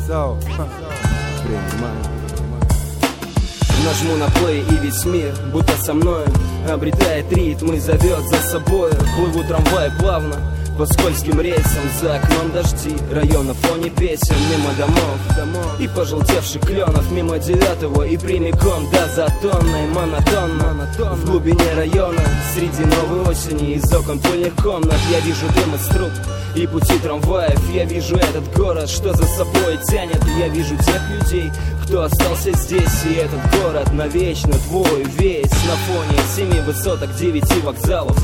Нажму на плей, и весь мир, будто со мною, обретает ритм и зовет за собой. Плыву трамвай плавно по скользким рельсам, за окном дожди, район на фоне песен, мимо домов и пожелтевших кленов, мимо 9-го и прямиком до Затонной. Монотонно в глубине района, среди новой осени, из окон пыльных комнат я вижу дым из труб и пути трамваев. Я вижу этот город, что за собой тянет. Я вижу тех людей, кто остался здесь. И этот город навечно твой весь. На фоне 7 высоток, 9 вокзалов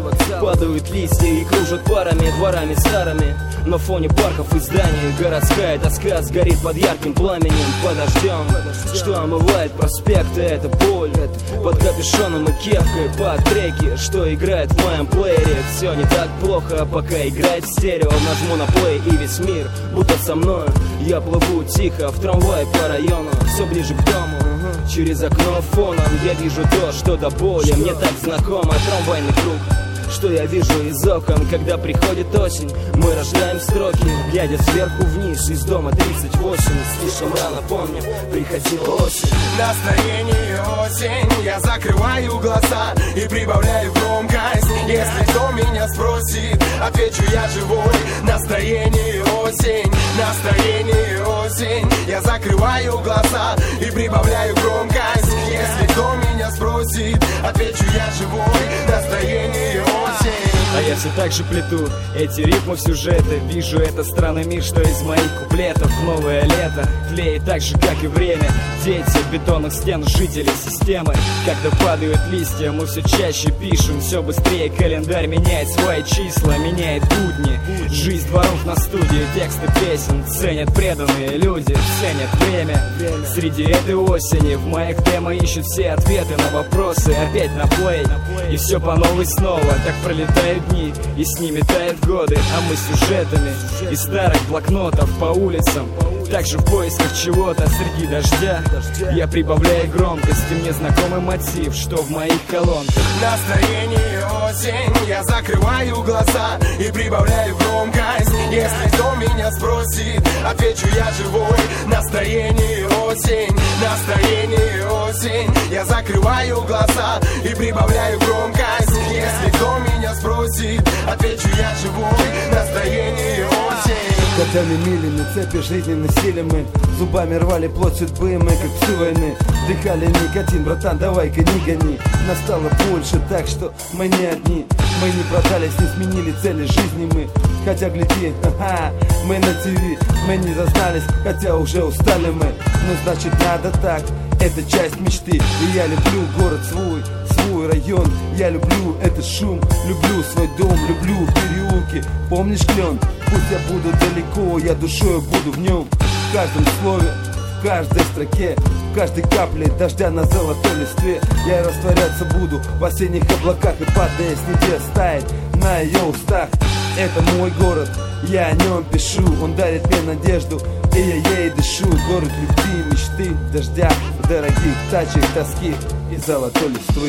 падают листья и кружат парами, дворами старыми. На фоне парков и зданий городская тоска сгорит под ярким пламенем, под дождем, что омывает проспекты. Это боль под капюшоном и кепкой, под треки, что играет в моем плеере. Все не так плохо, пока играет в стерео. Нажму на плей, и весь мир будто со мною. Я плыву тихо в трамвае по району, все ближе к дому. Через окно фоном я вижу то, что до боли мне так знакомо. Трамвайный круг, что я вижу из окон, когда приходит осень. Мы рождаем строки, глядя сверху вниз. Из дома 38, слишком рано помню, приходила осень. Настроение осень, я закрываю глаза и прибавляю громкость. Если кто меня спросит, отвечу я живой. Настроение осень, настроение осень, я закрываю глаза и прибавляю громкость. Если кто меня спросит, отвечу я живой. Настроение осень. А я все так же плету эти рифмы в сюжеты. Вижу этот странный мир, что из моих куплетов. Новое лето тлеет так же, как и время. Дети бетонных стен, жители системы. Когда падают листья, мы все чаще пишем. Все быстрее календарь меняет свои числа, меняет будни. Жизнь дворов на студии, тексты песен ценят преданные люди, ценят время. Среди этой осени в моих демо ищут все ответы на вопросы. Опять на плей, и все по новой снова. Так пролетают дни, и с ними тают годы. А мы с сюжетами из старых блокнотов по улицам, также в поисках чего-то среди дождя. Я прибавляю громкость, и мне знакомый мотив, что в моих колонках. Настроение осень, я закрываю глаза и прибавляю громкость. Если кто меня спросит, отвечу я живой. Настроение осень, настроение осень, я закрываю глаза и прибавляю громкость. Если кто меня спросит, отвечу я живой. Настроение осень. Годами милями цепи жизненной силы мы зубами рвали плоть судьбы, мы как псы войны вдыхали никотин, братан, давай-ка не гони. Нас стало больше, так что мы не одни. Мы не продались, не сменили цели жизни мы. Хотя гляди, ха-ха, мы на ТВ. Мы не зазнались, хотя уже устали мы. Ну значит надо так, это часть мечты. И я люблю город свой район. Я люблю этот шум, люблю свой дом, люблю переулки. Помнишь клен? Пусть я буду далеко, я душою буду в нем. В каждом слове, в каждой строке, в каждой капле дождя на золотой листве. Я растворяться буду в осенних облаках, и падая с небес тает на ее устах. Это мой город, я о нем пишу. Он дарит мне надежду, и я ей дышу. Город любви, мечты, дождя, дорогих тачек, тоски и золотой листвы.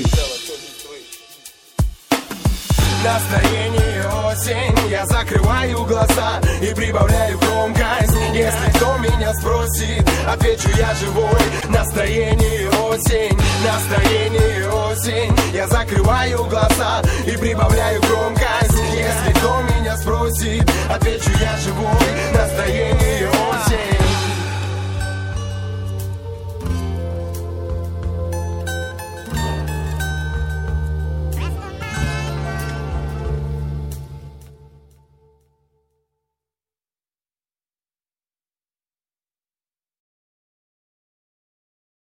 Настроение осень, я закрываю глаза и прибавляю громкость. Если кто меня спросит, отвечу я живой. Настроение осень, настроение осень, я закрываю глаза и прибавляю громкость. Если кто меня спросит, отвечу я живой. Настроение